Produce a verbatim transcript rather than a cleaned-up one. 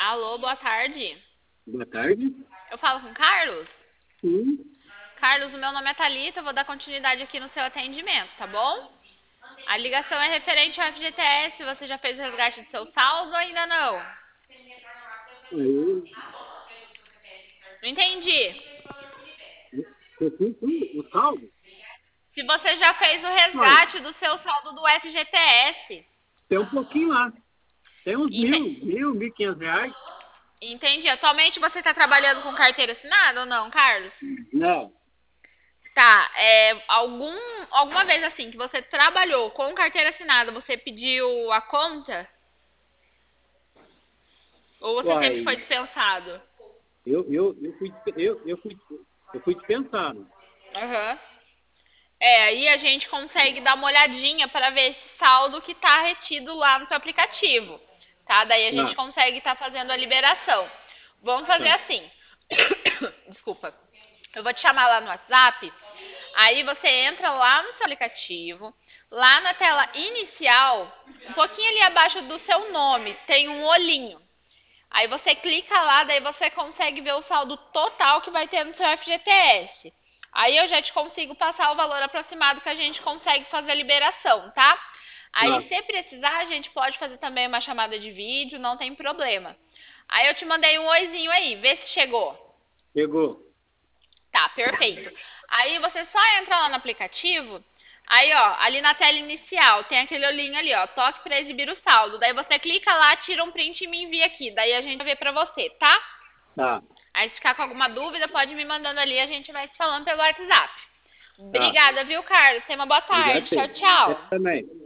Alô, boa tarde. Boa tarde. Eu falo com o Carlos? Sim. Carlos, o meu nome é Thalita, eu vou dar continuidade aqui no seu atendimento, tá bom? A ligação é referente ao F G T S, você já fez o resgate do seu saldo ou ainda não? Aí, Não entendi. eu fiz tudo, o saldo. Se você já fez o Olha, resgate do seu saldo do F G T S. tem um pouquinho lá. Tem uns mil, Ente- mil, mil e quinhentos reais. Entendi. Atualmente você está trabalhando com carteira assinada ou não, Carlos? Não. Tá, é, algum, alguma vez assim que você trabalhou com carteira assinada, você pediu a conta? Ou você sempre foi Uai, dispensado? eu, eu, eu, fui, eu, eu, fui, eu fui dispensado. Aham. É, aí a gente consegue dar uma olhadinha para ver esse saldo que está retido lá no seu aplicativo, tá? Daí a gente Tá, consegue estar fazendo a liberação. Vamos fazer tá, assim. Desculpa. Eu vou te chamar lá no WhatsApp. Aí você entra lá no seu aplicativo, lá na tela inicial, um pouquinho ali abaixo do seu nome, tem um olhinho. Aí você clica lá, daí você consegue ver o saldo total que vai ter no seu F G T S. Aí eu já te consigo passar o valor aproximado que a gente consegue fazer a liberação, tá? Aí, tá. se precisar, a gente pode fazer também uma chamada de vídeo, não tem problema. Aí eu te mandei um oizinho aí, vê se chegou. Pegou. Tá, perfeito. Aí você só entra lá no aplicativo, aí ó, ali na tela inicial tem aquele olhinho ali, ó, toque para exibir o saldo. Daí você clica lá, tira um print e me envia aqui. Daí a gente vai ver pra você, tá? Tá, Aí se ficar com alguma dúvida, pode me mandando ali, a gente vai se falando pelo WhatsApp. tá. Obrigada, viu, Carlos? Tenha uma boa Obrigado, tarde. Tchau, você. Você tchau. também.